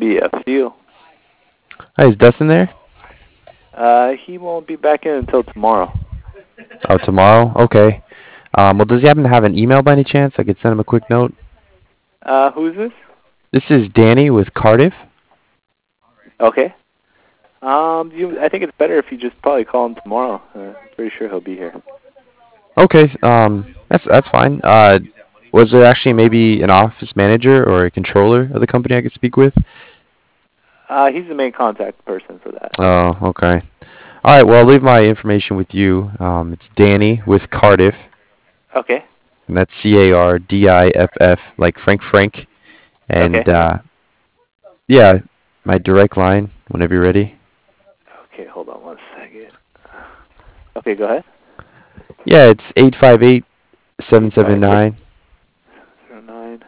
be a few. Hi, is Dustin there? He won't be back in until tomorrow. Oh, tomorrow? Okay. Well, does he happen to have an email by any chance? I could send him a quick note. Who's this? This is Danny with Cardiff. Okay. I think it's better if you just probably call him tomorrow. Pretty sure he'll be here. Okay, that's fine. Was there actually maybe an office manager or a controller of the company I could speak with? He's the main contact person for that. Oh, okay. All right, well, I'll leave my information with you. It's Danny with Cardiff, Okay. and that's Cardiff, like Frank. Okay. And yeah, my direct line whenever you're ready. Okay, hold on one second. Okay, go ahead. Yeah, it's 858-779-0424. 09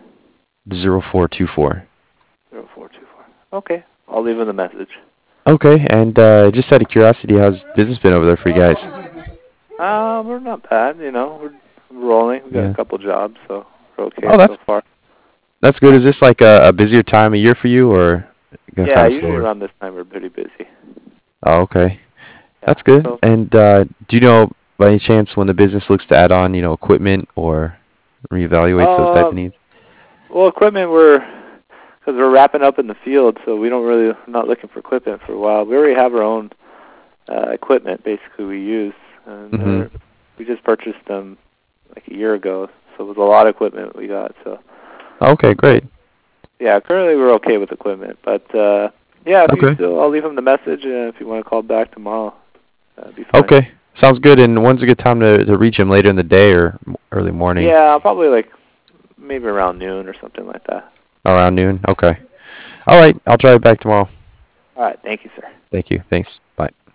0424. Okay, I'll leave him the message. Okay, and just out of curiosity, how's business been over there for you guys? We're not bad, we're rolling. We got Yeah. a couple jobs, so we're okay Oh, so far. that's good. Is this like a busier time of year for you, or kind Yeah, of usually slower? around this time we're pretty busy. Oh, okay. Yeah, That's good. so And do you know by any chance when the business looks to add on, equipment or reevaluate those type uh, of needs? well, equipment because we're wrapping up in the field, so we're not looking for equipment for a while. We already have our own equipment basically we use, and Mm-hmm. we just purchased them like a year ago, so it was a lot of equipment we got. Okay, So great. yeah, currently we're okay with equipment, but yeah, Okay. I'll leave him the message, and if you want to call back tomorrow, that'd be fine. Okay. Sounds good. And when's a good time to reach him, later in the day or early morning? Yeah, probably like maybe around noon or something like that. Around noon? Okay. All right. I'll try it back tomorrow. All right, thank you, sir. Thank you. Thanks. Bye.